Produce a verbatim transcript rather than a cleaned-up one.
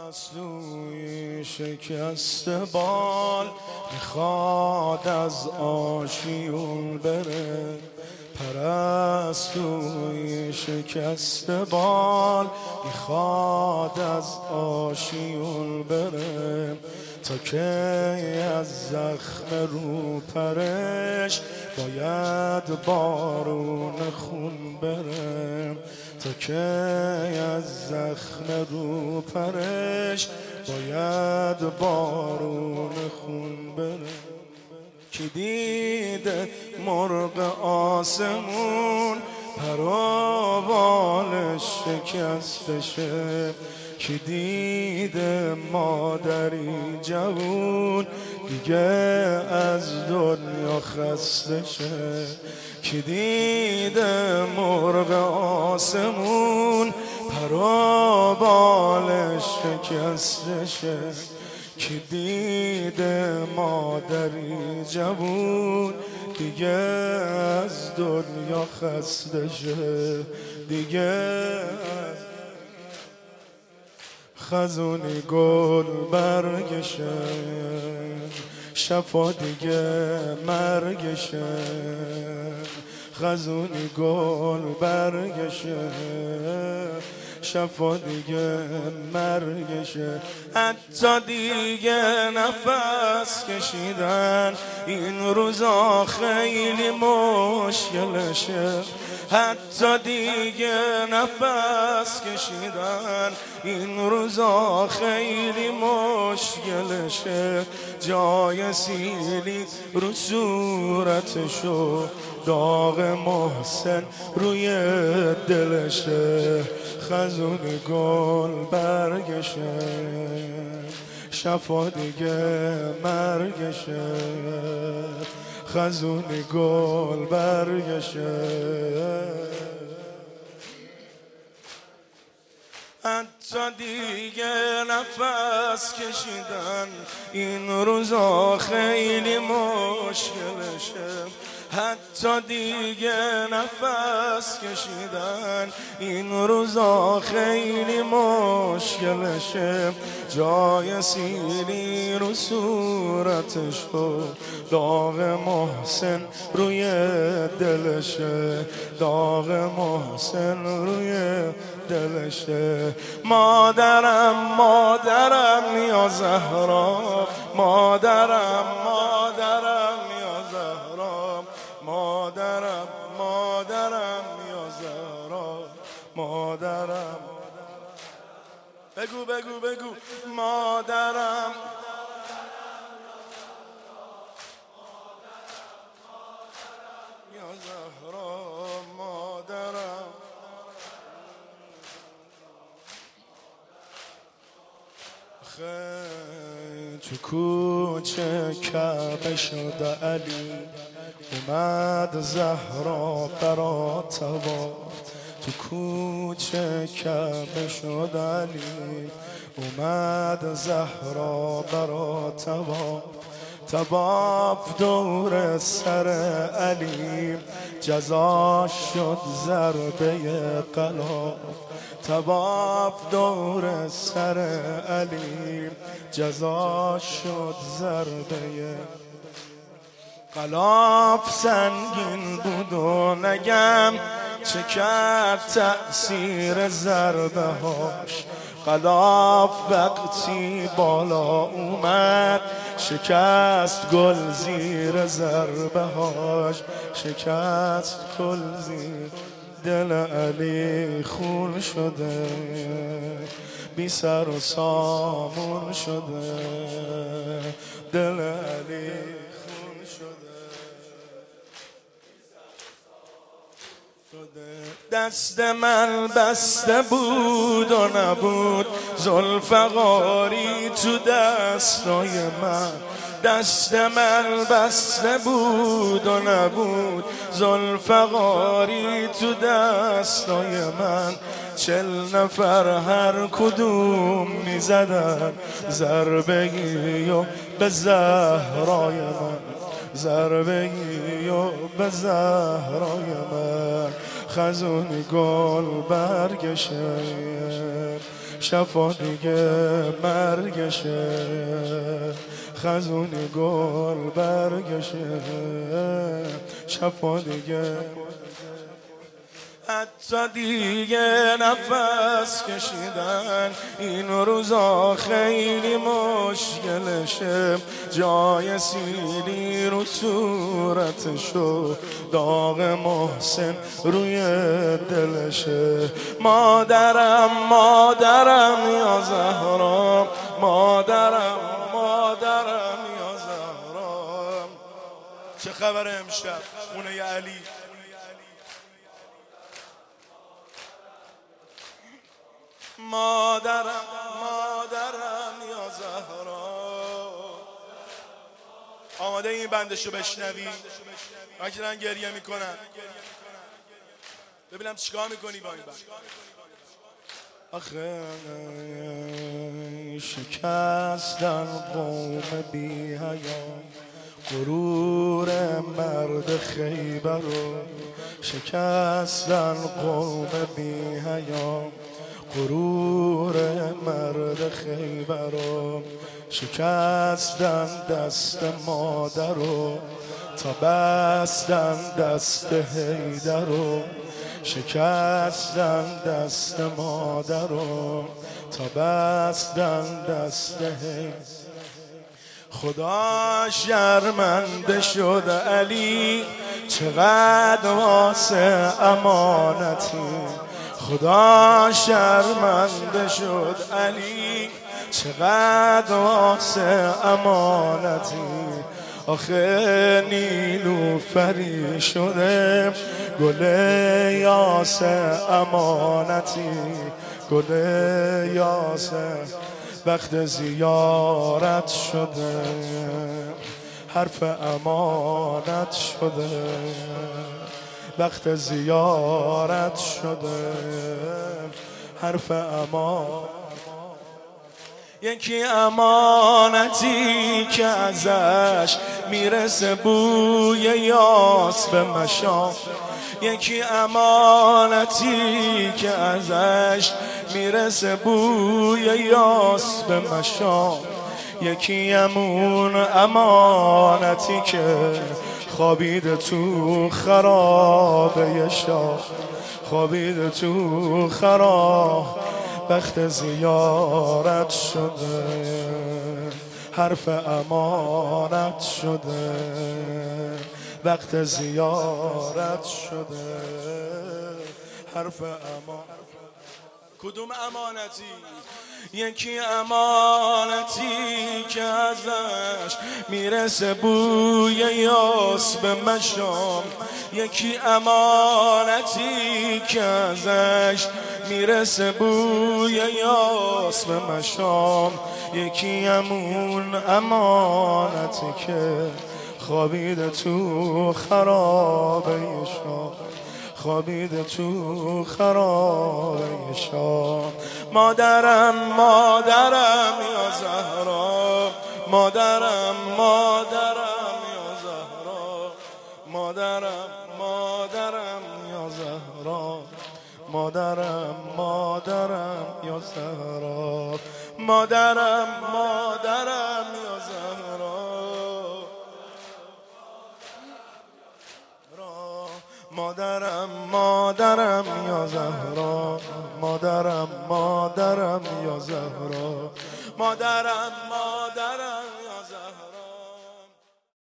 پرستوی شکست بال میخواد از آشیون بره. پرستوی شکست بال میخواد از آشیون بره. تا که از زخم رو پرش باید بارون خون بره. تا که از زخم رو پرش باید بارون خون بره. کی دیده مرغ آسمون پروالش شکستشه؟ کی دیده مادری جوون دیگه از دنیا خستشه؟ کی دیده مرغ آسمون پروالش شکستشه؟ کی دیده مادری جوون دیگه از دنیا خستشه؟ دیگه خزونی گل برگشه، شفا دیگه مرگشه. خزونی گل برگشه، شفا دیگه مرگشه. حتی دیگه نفس کشیدن این روزا خیلی مشکلشه. حتی دیگه نفس کشیدن این روزا خیلی مشکلشه. جای سیلی رو صورتشو، داغ محسن روی دلشه. خزون گل برگشه، شفا دیگه مرگشه. خزون گل برگشه. حتی دیگه نفس کشیدن این روزا خیلی مشکلشه. حتی دیگه نفس کشیدن این روزا خیلی مشکلشه. جای سیلی رو صورتشو، داغ محسن روی دلشه. داغ محسن روی دلشه. مادرم مادرم یا زهرا، مادرم مادرم یا زهرا، مادرم مادرم یا زهرا، مادرم. بگو بگو بگو مادرم. یا زهرا مادرم. خیلی تو کوچه کعبه شده علی، اومد زهرا برا طواف. تو کوچه کعبه شده علی، اومد زهرا برا طواف. طواف دور سر علی، جزاش شد ضربه غلاف. طواف دور سر علی، جزاش شد ضربه غلاف. سنگین بود و نگم چه کرد تأثیر ضربه هاش. غلاف وقتی بالا اومد شکست گل زیر ضربه هاش. شکست گل زیر. دل علی خون شده، بی سر و سامون شده. دل علی خون شده. دست من بسته بود و نبود ذوالفقاری تو دستای من. دست من بسته بود و نبود ذوالفقاری تو دستای من. چل نفر هر کدوم میزدن ضربه‌ای و به زهرای من. ضربه‌ای و به زهرای من. خزونی گل برگشه، شفا دیگه مرگشه، خزونی گل برگشه، شفا دیگه. حتی دیگه نفس کشیدن این روزا خیلی مشکلشه، جای سیلی رو صورتشو، داغ محسن روی دلشه. مادرم مادرم یا زهرا، مادرم مادرم یا زهرا. چه خبره امشب خونه علی؟ مادرم مادرم یا زهرا. آماده این بندشو بشنوی؟ من که دارن گریه میکنن، ببینم چیکار میکنی با این بند. آخه شکستن قوم بی حیا، غرور مرد خیبر رو، شکستن قوم بی حیا، غرور مرد خیبر رو، شکستن دست مادر رو تا بستن دست حیدر رو، شکستن دست مادر رو تا بستن دست حیدر. خدا شرمنده شد علی، چقدر واسه امانتی، خدا شرمنده شد علی، چقدر واسه امانتی. آخه نیلوفری شده گل یاسه امانتی، گل یاسه وقت زیارت شده، حرف امانت شده، وقت زیارت شده، حرف امان. یکی امانتی که ازش میرسه بوی یاس به مشام، یکی امانتی که ازش میرسه بوی یاس به مشام، یکی امون امانتی که خوابیده تو خرابه شاه، خوابیده تو خراب، وقت زیارت شده، حرف امانت شده، وقت زیارت شده، حرف امان. کدوم امانتی؟ یکی امانتی که ازش میرسه بوی یاس به مشام، یکی امانتی که ازش میرسه بوی یاس به مشام، یکی امون امانتی که خوابیده تو خرابه شام، خوابیده تو خرابه شام. مادرم مادرم یا زهرا، مادرم مادرم یا زهرا، مادرم مادرم یا زهرا، مادرم مادرم یا زهرا، مادرم مادرم یا زهرا، مادرم مادرم یا زهرا، مادرم مادرم یا زهرا، مادرم مادرم